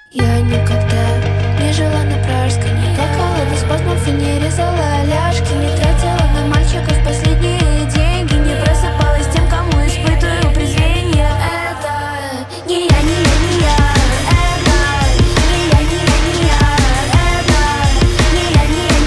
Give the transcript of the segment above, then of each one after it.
Я никогда не жила на Пражской, не плакала без спазмов и не резала ляжки, не тратила на мальчиков последние деньги, не просыпалась тем, кому испытываю презрение. Это не я, не я, не я. Это не я, не я, не я. Это не я, не я,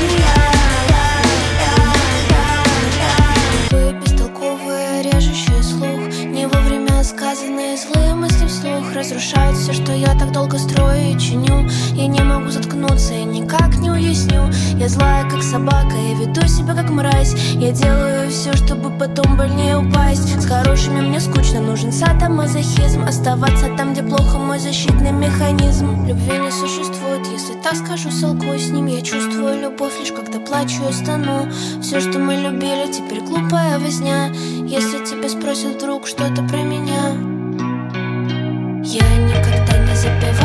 не я. Вы бестолковые, режущие слух, не вовремя сказанные злые мысли вслух разрушают все, что я так долго строю и чиню. Я не могу заткнуться, я никак не уясню. Я злая, как собака, я веду себя как мразь. Я делаю все, чтобы потом больнее упасть. С хорошими мне скучно, нужен садомазохизм. Оставаться там, где плохо, мой защитный механизм. Любви не существует, если так скажу, солгу с ним. Я чувствую любовь лишь когда плачу и стану. Все, что мы любили, теперь глупая возня. Если тебя спросят вдруг что-то про меня, я никогда не запеваю.